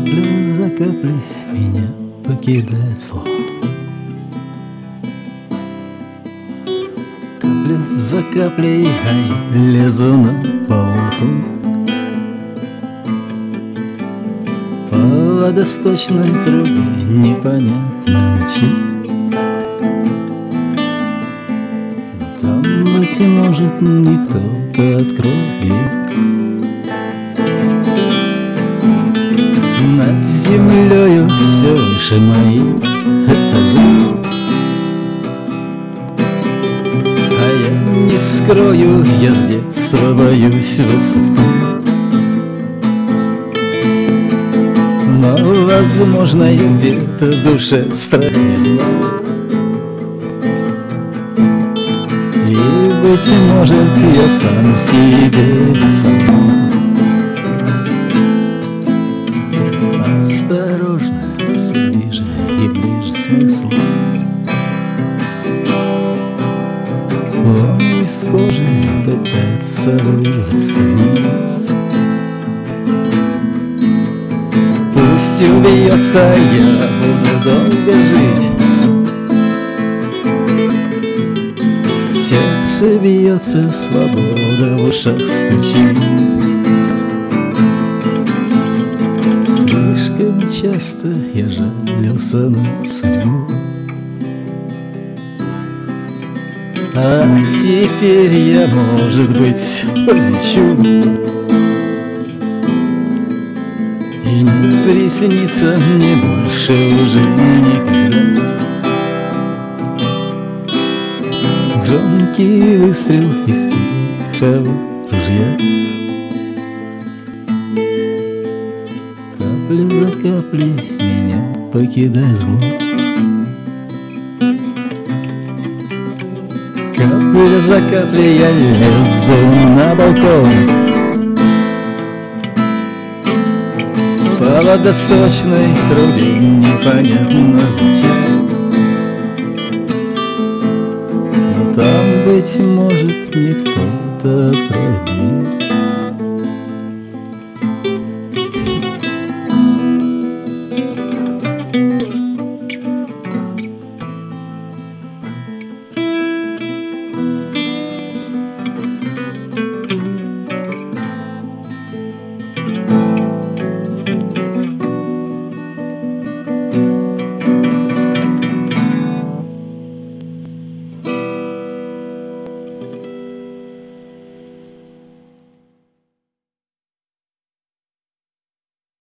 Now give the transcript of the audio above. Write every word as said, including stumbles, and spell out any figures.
Капля за каплей меня покидает зло. Капля за каплей я лезу на полку. По водосточной трубе непонятно ночи. Там, быть может, никто-то откроет дверь. Над землею все выше моих этажей, а я не скрою, я с детства боюсь высоты. Но, возможно, я где-то в душе страх не знаю. И, быть может, я сам себе сам. Осторожно, все ближе и ближе смысл. Он из кожи пытается вырваться вниз. Пусть убьется, я буду долго жить. Сердце бьется, свобода в ушах стучит. Слишком часто я жалился на судьбу, а теперь я, может быть, полечу и не приснится мне больше уже никогда громкий выстрел из тихого ружья. Капля за каплей меня покидает зло. Капля за каплей я лезу на балкон. По водосточной трубе непонятно